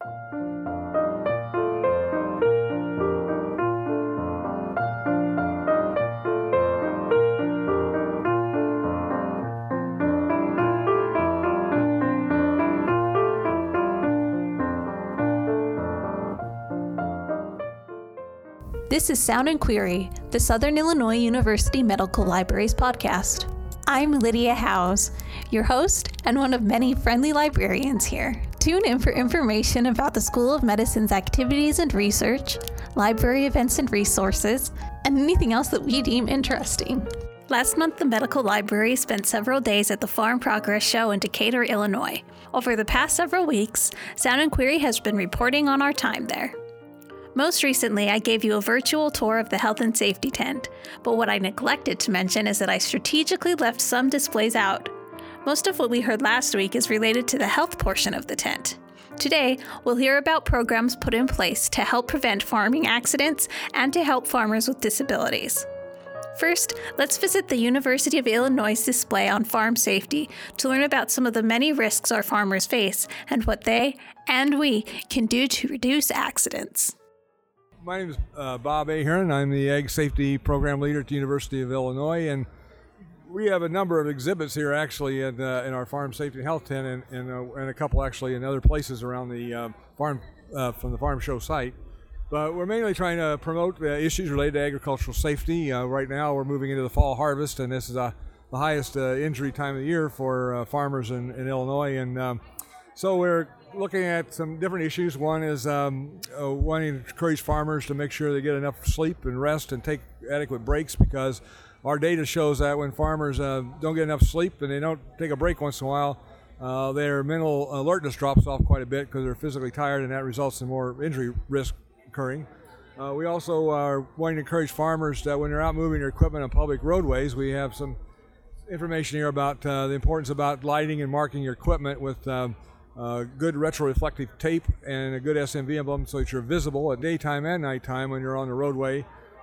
This is Sound and Query, the Southern Illinois University Medical Libraries podcast. I'm Lydia Howes, your host and one of many friendly librarians here. Tune in for information about the School of Medicine's activities and research, library events and resources, and anything else that we deem interesting. Last month, the medical library spent several days at the Farm Progress Show in Decatur, Illinois. Over the past several weeks, Sound and Query has been reporting on our time there. Most recently, I gave you a virtual tour of the health and safety tent, but what I neglected to mention is that I strategically left some displays out. Most of what we heard last week is related to the health portion of the tent. Today, we'll hear about programs put in place to help prevent farming accidents and to help farmers with disabilities. First, let's visit the University of Illinois' display on farm safety to learn about some of the many risks our farmers face and what they, and we, can do to reduce accidents. My name is Bob Ahern. I'm the Ag Safety Program Leader at the University of Illinois, and we have a number of exhibits here actually in our Farm Safety and Health tent and a couple actually in other places around the farm from the farm show site. But we're mainly trying to promote issues related to agricultural safety. Right now we're moving into the fall harvest, and this is the highest injury time of the year for farmers in Illinois. And so we're looking at some different issues. One is wanting to encourage farmers to make sure they get enough sleep and rest and take adequate breaks, because our data shows that when farmers don't get enough sleep and they don't take a break once in a while, their mental alertness drops off quite a bit because they're physically tired, and that results in more injury risk occurring. We also are wanting to encourage farmers that when they're out moving their equipment on public roadways, we have some information here about the importance about lighting and marking your equipment with good retroreflective tape and a good SMV emblem so that you're visible at daytime and nighttime when you're on the roadway.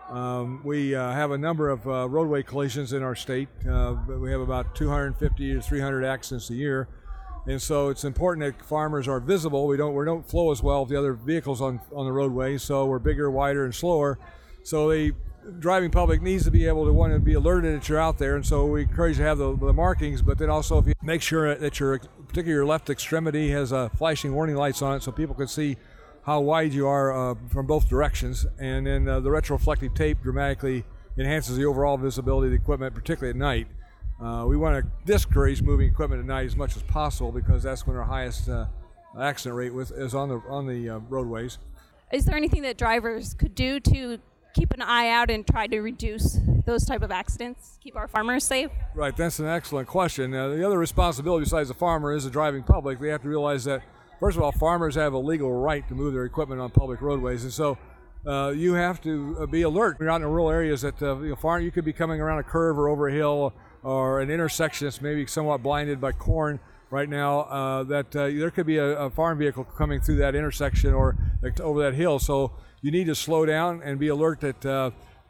We have a number of roadway collisions in our state. We have about 250 to 300 accidents a year, and so it's important that farmers are visible. We don't flow as well with the other vehicles on the roadway, so we're bigger, wider, and slower. So the driving public needs to be able to want to be alerted that you're out there, and so we encourage you to have the markings, but then also if you make sure that particularly your left extremity has flashing warning lights on it so people can see how wide you are from both directions. And then the retroreflective tape dramatically enhances the overall visibility of the equipment, particularly at night. We want to discourage moving equipment at night as much as possible because that's when our highest accident rate is on the roadways. Is there anything that drivers could do to keep an eye out and try to reduce those type of accidents, keep our farmers safe? Right, that's an excellent question. The other responsibility besides the farmer is the driving public. They have to realize that, first of all, farmers have a legal right to move their equipment on public roadways, and so you have to be alert. When you're out in rural areas that you could be coming around a curve or over a hill or an intersection that's maybe somewhat blinded by corn right now, there could be a farm vehicle coming through that intersection or over that hill. So you need to slow down and be alert that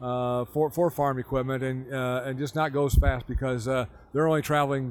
for farm equipment and just not go as fast, because they're only traveling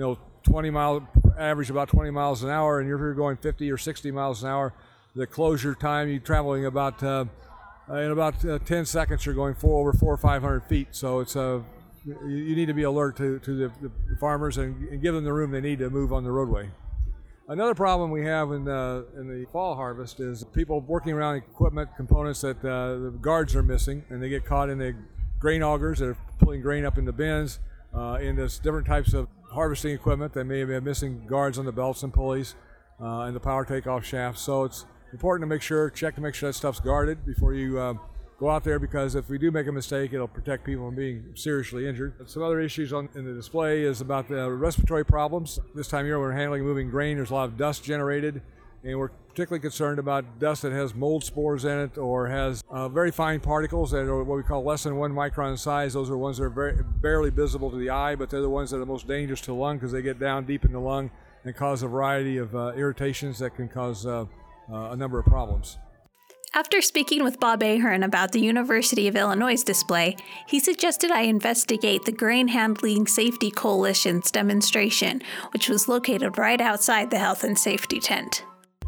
20 miles, average about 20 miles an hour, and if you're going 50 or 60 miles an hour, the closure time you're traveling about in about 10 seconds you're going over 400 or 500 feet. So it's you need to be alert to the farmers and give them the room they need to move on the roadway. Another problem we have in the fall harvest is people working around equipment components that the guards are missing, and they get caught in the grain augers that are pulling grain up into bins, into different types of harvesting equipment that may be missing guards on the belts and pulleys and the power takeoff shafts. So it's important to check to make sure that stuff's guarded before you go out there, because if we do make a mistake, it'll protect people from being seriously injured. Some other issues in the display is about the respiratory problems. This time of year, when we're handling moving grain, there's a lot of dust generated, and we're particularly concerned about dust that has mold spores in it or has very fine particles that are what we call less than 1 micron in size. Those are ones that are barely visible to the eye, but they're the ones that are the most dangerous to the lung because they get down deep in the lung and cause a variety of irritations that can cause a number of problems. After speaking with Bob Ahern about the University of Illinois' display, he suggested I investigate the Grain Handling Safety Coalition's demonstration, which was located right outside the health and safety tent.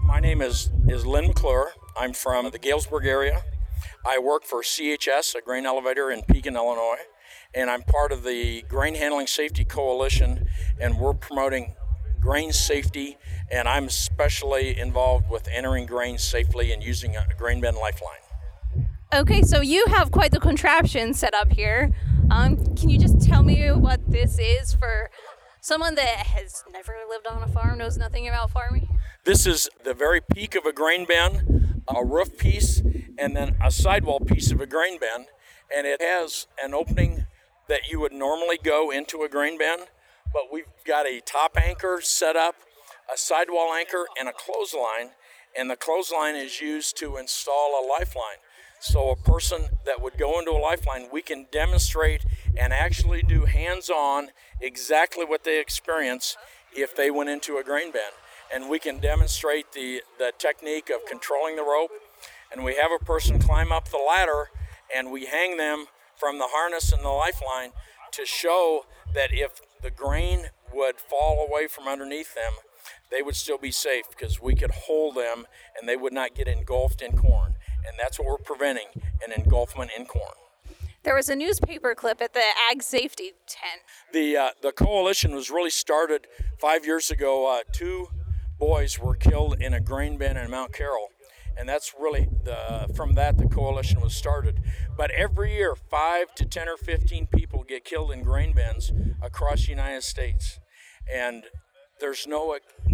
My name is Lynn McClure. I'm from the Galesburg area. I work for CHS, a grain elevator in Pekin, Illinois, and I'm part of the Grain Handling Safety Coalition, and we're promoting grain safety, and I'm especially involved with entering grain safely and using a grain bin lifeline. Okay, so you have quite the contraption set up here. Can you just tell me what this is for someone that has never lived on a farm, knows nothing about farming? This is the very peak of a grain bin, a roof piece, and then a sidewall piece of a grain bin, and it has an opening that you would normally go into a grain bin, but we've got a top anchor set up, a sidewall anchor, and a clothesline, and the clothesline is used to install a lifeline. So a person that would go into a lifeline, we can demonstrate and actually do hands-on exactly what they experience if they went into a grain bin. And we can demonstrate the technique of controlling the rope, and we have a person climb up the ladder, and we hang them from the harness and the lifeline to show that if the grain would fall away from underneath them, they would still be safe because we could hold them and they would not get engulfed in corn. And that's what we're preventing, an engulfment in corn. There was a newspaper clip at the Ag Safety tent. The coalition was really started 5 years ago. 2 boys were killed in a grain bin in Mount Carroll. And that's really, from that the coalition was started. But every year, 5 to 10 or 15 people get killed in grain bins across the United States. And there's no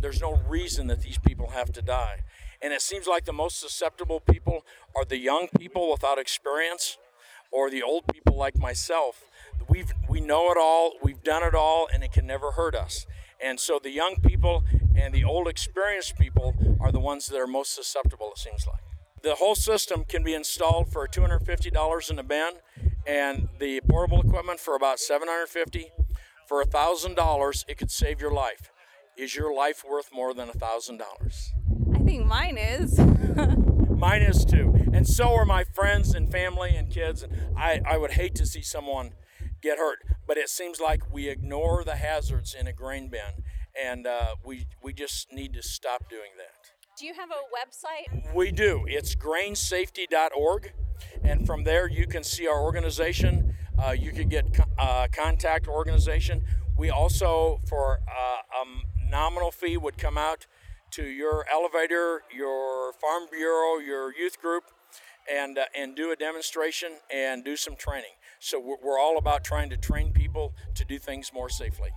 reason that these people have to die. And it seems like the most susceptible people are the young people without experience or the old people like myself. We know it all, we've done it all, and it can never hurt us. And so the young people and the old experienced people are the ones that are most susceptible, it seems like. The whole system can be installed for $250 in the bin, and the portable equipment for about $750. For $1,000, it could save your life. Is your life worth more than $1,000? I think mine is. Mine is too. And so are my friends and family and kids. And I would hate to see someone get hurt, but it seems like we ignore the hazards in a grain bin, and we just need to stop doing that. Do you have a website? We do. It's grainsafety.org, and from there you can see our organization. You can get contact organization. We also, for a nominal fee, would come out to your elevator, your farm bureau, your youth group, and do a demonstration and do some training. So we're all about trying to train people to do things more safely.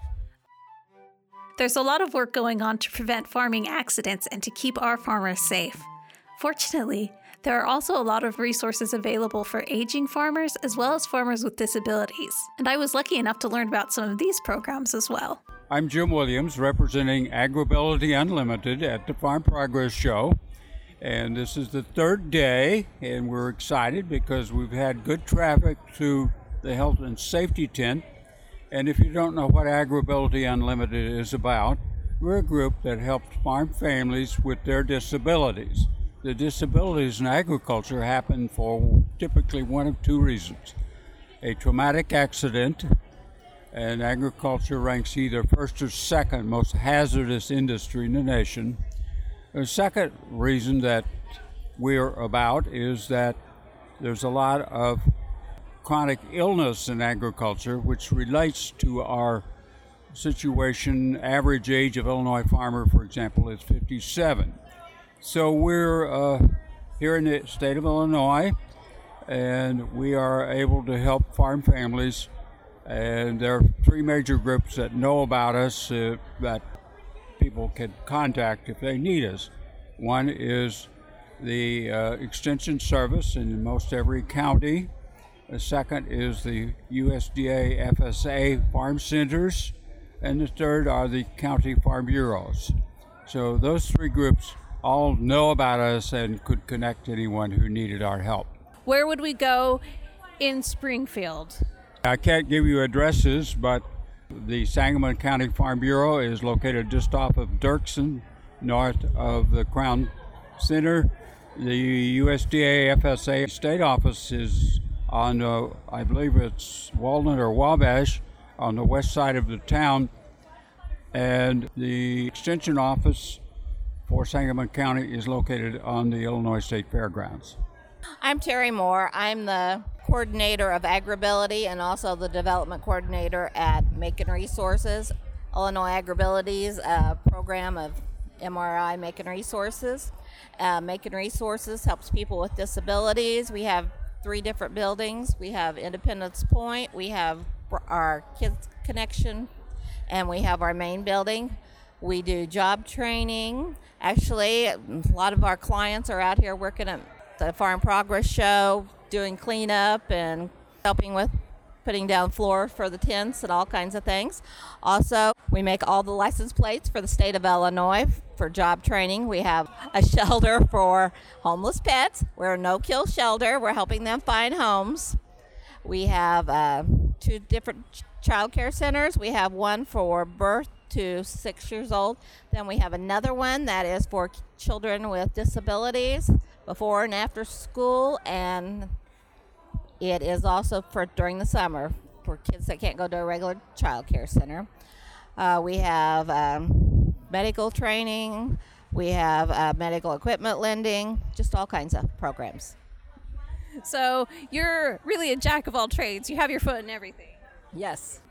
There's a lot of work going on to prevent farming accidents and to keep our farmers safe. Fortunately, there are also a lot of resources available for aging farmers as well as farmers with disabilities, and I was lucky enough to learn about some of these programs as well. I'm Jim Williams, representing AgriAbility Unlimited at the Farm Progress Show, and this is the 3rd day, and we're excited because we've had good traffic to the Health and Safety tent. And if you don't know what AgriAbility Unlimited is about, we're a group that helps farm families with their disabilities. The disabilities in agriculture happen for typically one of 2 reasons. A traumatic accident, and agriculture ranks either first or second most hazardous industry in the nation. The second reason that we're about is that there's a lot of chronic illness in agriculture, which relates to our situation. Average age of Illinois farmer, for example, is 57. So we're here in the state of Illinois, and we are able to help farm families. And there are 3 major groups that know about us that people can contact if they need us. One is the Extension Service in most every county. The second is the USDA FSA farm centers, and the third are the county farm bureaus. So those 3 groups all know about us and could connect anyone who needed our help. Where would we go in Springfield? I can't give you addresses, but the Sangamon County Farm Bureau is located just off of Dirksen, north of the Crown Center. The USDA FSA state office is on, I believe it's Walnut or Wabash, on the west side of the town. And the extension office for Sangamon County is located on the Illinois State Fairgrounds. I'm Terry Moore. I'm the coordinator of AgriBility and also the development coordinator at Macon Resources. Illinois AgriBility is a program of MRI Macon Resources. Macon Resources helps people with disabilities. We have 3 different buildings. We have Independence Point, we have our Kids Connection, and we have our main building. We do job training. Actually, a lot of our clients are out here working at the Farm Progress Show, doing cleanup and helping with putting down floor for the tents and all kinds of things. Also, we make all the license plates for the state of Illinois for job training. We have a shelter for homeless pets. We're a no-kill shelter. We're helping them find homes. We have 2 different child care centers. We have one for birth to 6 years old. Then we have another one that is for children with disabilities before and after school, and it is also for during the summer for kids that can't go to a regular child care center. We have medical training. We have medical equipment lending, just all kinds of programs. So you're really a jack of all trades. You have your foot in everything. Yes.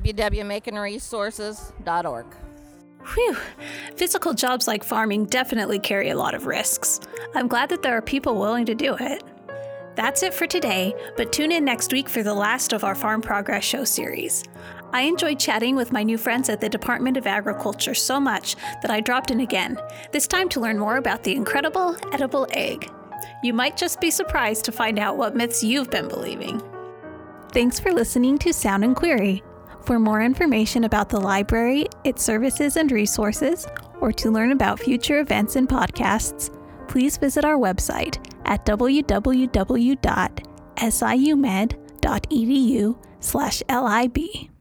www.maconresources.org. Whew. Physical jobs like farming definitely carry a lot of risks. I'm glad that there are people willing to do it. That's it for today, but tune in next week for the last of our Farm Progress Show series. I enjoyed chatting with my new friends at the Department of Agriculture so much that I dropped in again, this time to learn more about the incredible edible egg. You might just be surprised to find out what myths you've been believing. Thanks for listening to Sound and Query. For more information about the library, its services and resources, or to learn about future events and podcasts, please visit our website at www.siumed.edu/lib.